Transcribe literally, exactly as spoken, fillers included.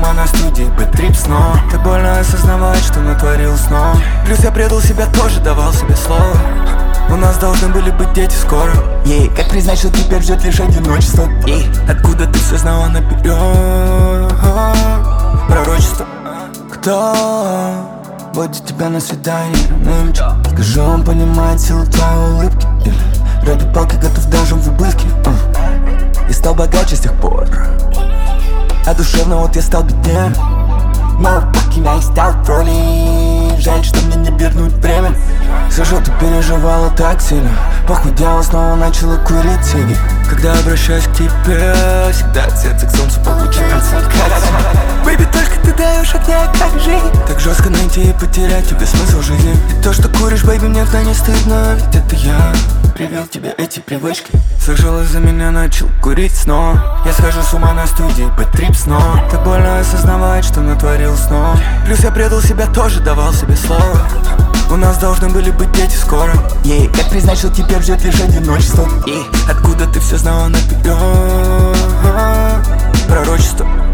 ума на студии, бэт-трип снова. Так больно осознавать, что натворил снова. Плюс я предал себя, тоже давал себе слово. У нас должны были быть дети скоро. Ей, как признать, что теперь ждет лишь одиночество? Ей, откуда ты все знала наперед? Пророчество. Кто водит тебя на свидание? Нынче? Скажи, он понимает силу твоей улыбки? Или ради палки готов даже в убытке? uh. И стал богаче с тех пор, а душевно вот я стал беднее. Но покидай стал в роли. Жаль, что мне не вернуть время. Слышу, ты переживала так сильно. Похудела, снова начала курить сиги. Когда обращаюсь к тебе, всегда цвет к солнцу получается. Бэйби, только ты даешь огня, как жить. Так жестко найти и потерять тебе смысл жизни. И то, что куришь, бэйби, мне то не стыдно. Ведь это я привел тебе эти привычки. Слышал, из-за меня начал курить снова. Я схожу с ума на студии, бэт-трип снова. Так больно осознавать, что натворил снова. Плюс я предал себя, тоже давал себе слово. У нас должны были быть дети скоро. Ей, как признать, что теперь ждет лишь одиночество? Ей, откуда ты все знала наперед? Пророчество.